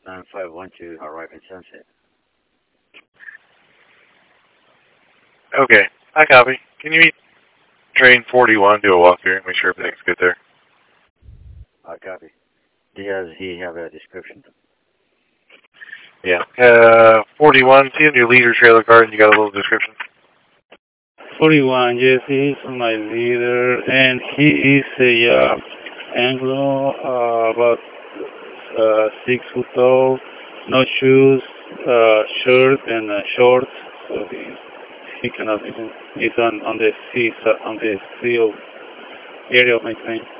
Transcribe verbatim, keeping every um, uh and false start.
nine five one to arrive in Sunset. Okay, I copy. Can you meet train forty-one, do a walkthrough, make sure everything's good there? I copy. Does he have a description? Yeah. Uh, forty-one, see in your leader trailer card and you got a little description? forty-one, yes, he is my leader, and he is a uh, Anglo, uh, about uh, six foot tall, no shoes, uh, shirt and uh, shorts, so he, he cannot, he's on, on the sea, on the field area of my train.